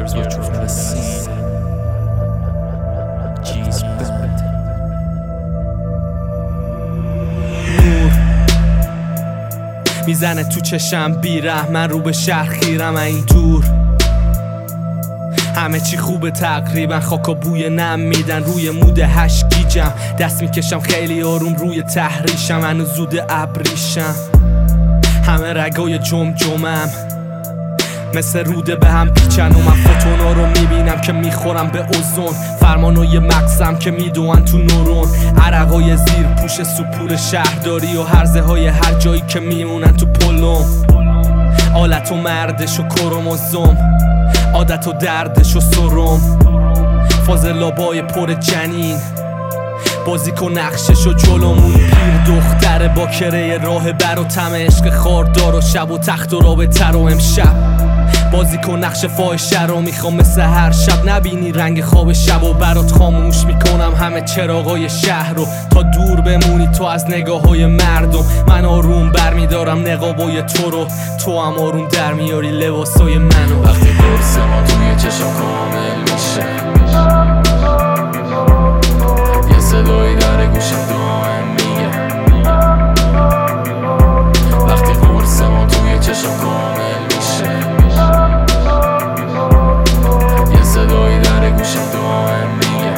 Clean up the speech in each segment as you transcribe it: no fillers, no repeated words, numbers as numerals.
Years what you've never seen. G's bad. نور میزنه تو چشم بیره، من رو به شهر خیرم این دور. همه چی خوبه تقریبا، خاکا بوی نم میدن روی مود هشت گیجم. دست میکشم خیلی آروم روی تحریشم، هنوز زود ابریشم. همه رگای جمجمم مثل روده به هم پیچن و من فوتونا رو میبینم که میخورم به اوزون. فرمانوی مغزم که میدوان تو نورون، عرقای زیر پوش سپور شهرداری و هرزه های هر جایی که میمونن تو پلم. آلت و مردش و کروموزوم، عادت و دردش و سرم. فاضلابای پر جنین، بازی کن نقشش و جلومون. پیر دختر با کره راه بر و طمع عشق خاردار و شب و تخت و رابطه رو امشب. بازی کن نقش فاحشه رو، میخوام مثل هر شب نبینی رنگ خواب شب و برات خاموش میکنم همه چراغای شهر رو تا دور بمونی تو از نگاه های مردم. من آروم برمیدارم نقابای تو رو، تو هم آروم در میاری لباسای منو. وقتی قرص ما توی چشم کامل میشه، یه صدایی در گوشم دائم میگه. وقتی قرص ما توی چشم کامل میشه، یه صدایی در گوشم دائم میگه.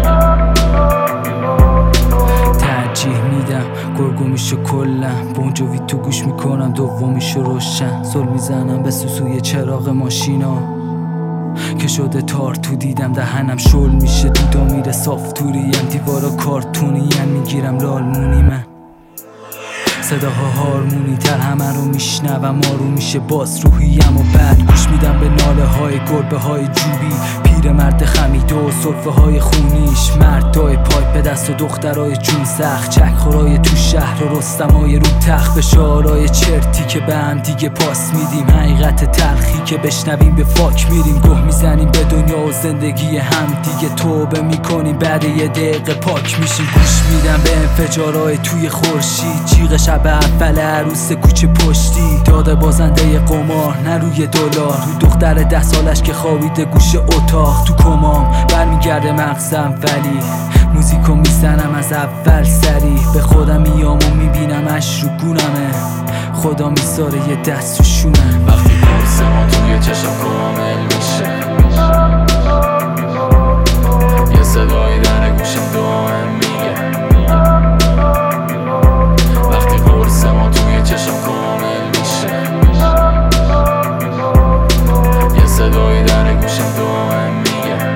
ترجیح میدم گرگومیشو کلم، بونجوی تو گوش میکنم دومیشو روشن. زل میزنم به سوسوی چراغ ماشینا که شده تار تو دیدم. دهنم شل میشه دودا میره صاف توریم، دیوارا کارتونیم میگیرم لالمونی. من صداها هارمونی تر همه رو میشنوم، آروم میشه باز روحیم و بعد گوش میدم به ناله های گربه های جوبی. پیر مرد خمیده و صرفه های خونیش، مردای پایپ به دست و دخترای جون سخت. چک خورای تو شهر و رستمای رو تخت، به شعارای چرتی که به هم دیگه پاس میدیم. حقیقت تلخی که بشنویم به فاک میریم. گه میزنیم به دنیا و زندگی هم دیگه، توبه میکنیم بعد یه دقیقه پاک میشیم. گوش میدم به انفجارای توی خورشید، جیغ شب اول عروس کوچه پشتی. داده بازنده قمار نه روی دلار، روی دختر 10 سالش که خوابیده گوشه اتاق. تو کمام برمیگرده مغزم ولی موزیکو میزنم از اول سری. به خودم میام و میبینم اش رو گونمه، خدا میذاره یه دست رو شونم. وقتی قرص ما توی چشم کامل میشه، یه صدایی در گوشم دائم میگه. وقتی قرص ما توی چشم کامل میشه، یه صدایی در گوشم دائم میگه.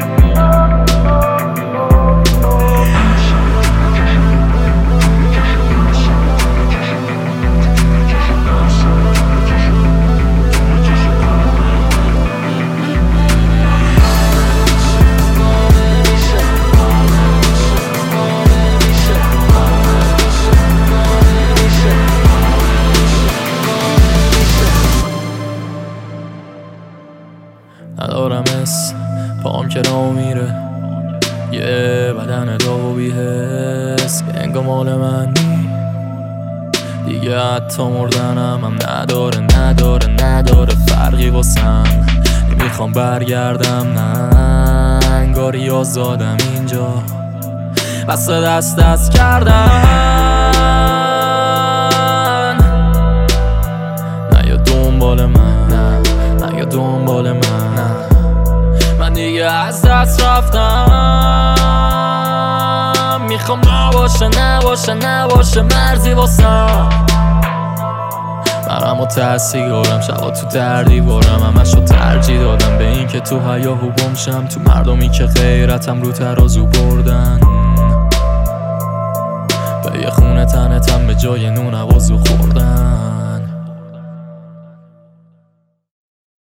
ندارم اسم پام که نو میره، یه بدن دو بی‌حس که انگار مال من نی. دیگه حتی مردنم هم نداره فرقی واسم. نمیخوام برگردم نه، انگاری آزادم اینجا بس دست کردن. نه یا دنبال من، نه یا دنبال من دیگه از دست رفتم. میخوام نباشه مرزی واسم. منم و تحصیلارم، شبا تو دردی بارم، همشو ترجیح دادم به این که تو هیاهو گمشم. تو مردمی که غیرتم رو ترازو بردن، به یه خونه تنتم به جای نون عوضو خوردن.